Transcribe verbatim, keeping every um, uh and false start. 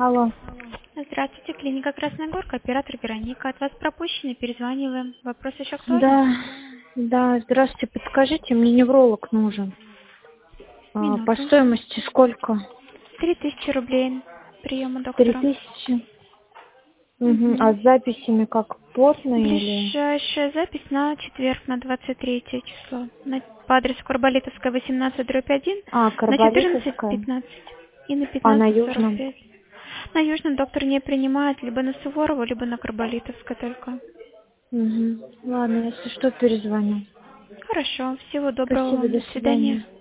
Алло. Здравствуйте, клиника Красная Горка, оператор Вероника. От вас пропущены, перезваниваем. Вопрос еще актуален? Да, да, здравствуйте, подскажите, мне невролог нужен. А, по Минуту. стоимости сколько? Три тысячи рублей приема Три доктора. тысячи. Угу. А Угу. с записями как плотно или? Ближайшая запись на четверг, на двадцать третье число. На, по адресу Курбалитовская, восемнадцать, дробь один, А, на четырнадцать Карболитовская. пятнадцать и на А на пятнадцать сорок Южном? пять. На Южном доктор не принимает либо на Суворова, либо на Карболитовской только. Угу. Ладно, если что, перезвоню. Хорошо, всего доброго Спасибо, вам, до до свидания. свидания.